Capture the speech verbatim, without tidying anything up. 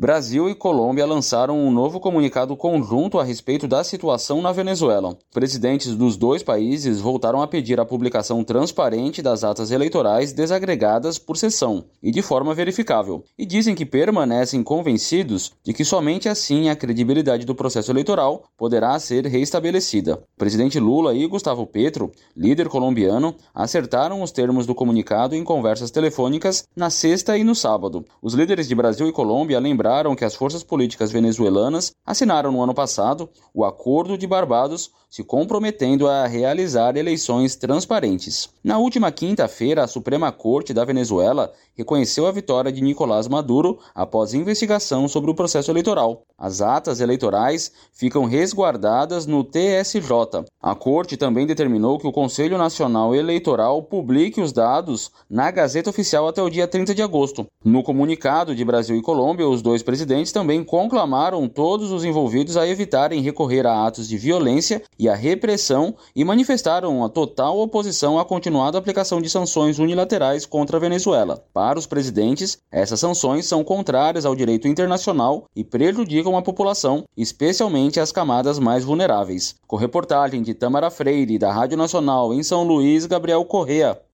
Brasil e Colômbia lançaram um novo comunicado conjunto a respeito da situação na Venezuela. Presidentes dos dois países voltaram a pedir a publicação transparente das atas eleitorais desagregadas por sessão e de forma verificável, e dizem que permanecem convencidos de que somente assim a credibilidade do processo eleitoral poderá ser reestabelecida. O presidente Lula e Gustavo Petro, líder colombiano, acertaram os termos do comunicado em conversas telefônicas na sexta e no sábado. Os líderes de Brasil e Colômbia lembraram que as forças políticas venezuelanas assinaram no ano passado o Acordo de Barbados, se comprometendo a realizar eleições transparentes. Na última quinta-feira, a Suprema Corte da Venezuela reconheceu a vitória de Nicolás Maduro após investigação sobre o processo eleitoral. As atas eleitorais ficam resguardadas no T S J. A Corte também determinou que o Conselho Nacional Eleitoral publique os dados na Gazeta Oficial até o dia trinta de agosto. No comunicado de Brasil e Colômbia, os dois presidentes também conclamaram todos os envolvidos a evitarem recorrer a atos de violência e a repressão e manifestaram a total oposição à continuada aplicação de sanções unilaterais contra a Venezuela. Para os presidentes, essas sanções são contrárias ao direito internacional e prejudicam a população, especialmente as camadas mais vulneráveis. Com reportagem de Tamara Freire, da Rádio Nacional em São Luís, Gabriel Correa.